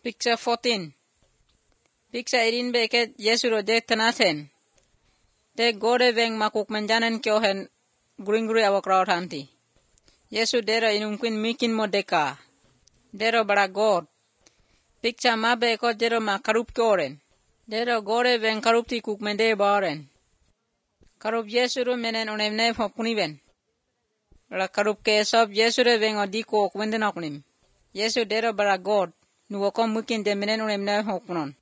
Picture 14. Picture 18 beket Yesu roje tenaten. De gode veng makuk menjanen kyohen guri awak rawtanti. Yesu dero inungkin mikin modeka. Dero bara god. Picture mabe ko dero ma karup kyoren. Dero gode veng karupti kuk mende baren. Karup Yesu ru menen onemne puniben. Ra karup ke sob Yesu re veng odiko kwenden okunim. Yesu dero bara god. Nuwakom mungkin de menen onemne punon.